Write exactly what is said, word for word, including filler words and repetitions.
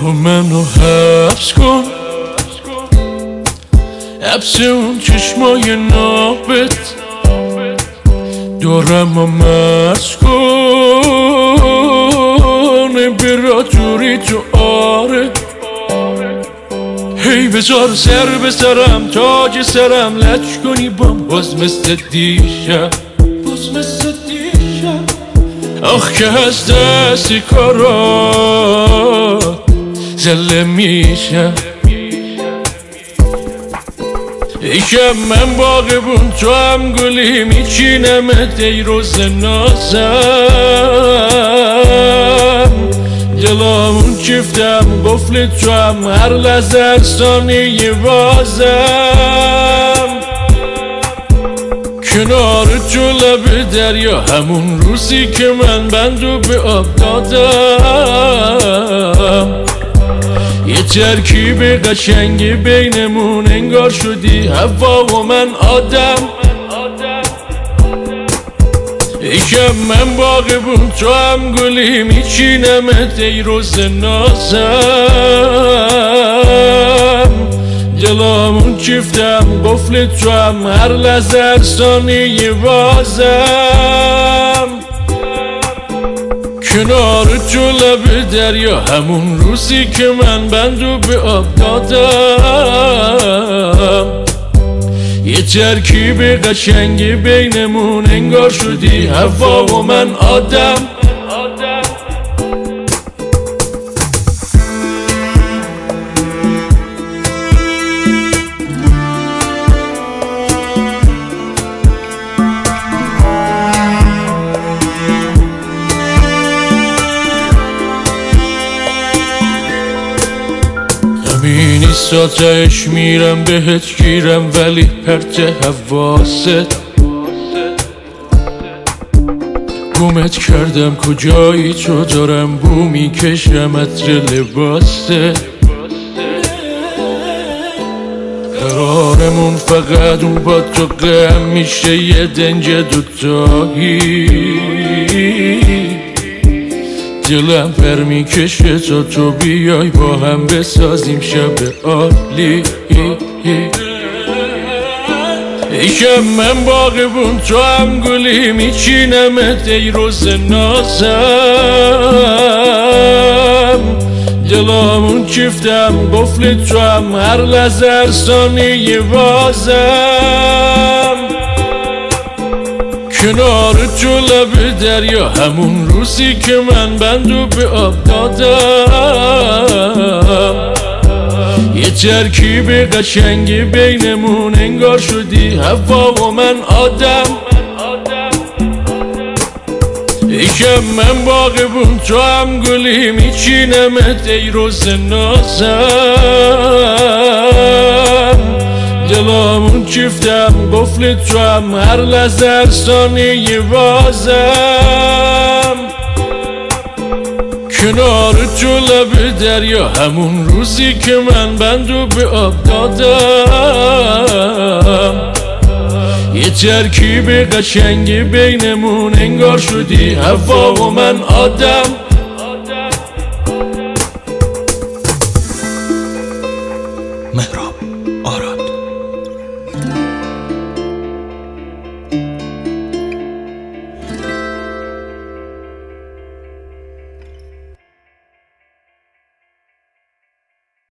تو منو حبس کن، حبس اون چشمای نابت دارم و مرز کن، برا جوری تو آره. هی بذار سر به سرم، تاج سرم لچ کنی بام، باز مثل دیشب، باز مثل دیشب. آخ که از دستی کارات زله میشم. ایشم من باغبون تو هم گلی، میچینمت ای روز نازم. دلامون چفتم قفل تو هم، هر لحظه هر ثانیه بازم. کنار تو لب دریا، همون روزی که من بندو به آب دادم. یه ترکیب قشنگی بینمون، انگار شدی هوا و من آدم. ایشم من باغبون تو هم گلی، میچینمت ای روز نازم. دلامون چفتم قفل تو هم، هر لحظه هر ثانیه بازم. کنار تو لب دریا، همون روزی که من بندو به آب دادم. یه ترکیب قشنگی بینمون، انگار شدی هوا و من آدم. همینی ساتش میرم بهت گیرم، ولی پرت حواست گمت کردم. کجایی تو دارم بو میکشم عطر لباست. قرارمون فقط اون با تو قم میشه، یه دنج دوتایی. دلم پر میکشه تا تو بیای، با هم بسازیم شب عالی. ایشم من باغبون تو هم گلی، میچینمت ای روز نازم. دلامون چفتم قفل تو هم، هر لحظه هر ثانیه بازم. کنار تو لب دریا، همون روزی که من بندو به آب دادم. یه ترکیب قشنگی بینمون، انگار شدی هوا و من آدم. ایشم من باغبون تو هم گلی، میچینمت ای روز نازم. دلامون چفتم قفل تو هم، هر لحظه هر ثانیه بازم. کنار تو لب دریا، همون روزی که من بندو به آب دادم. یه ترکیب قشنگی بینمون، انگار شدی هوا و من آدم.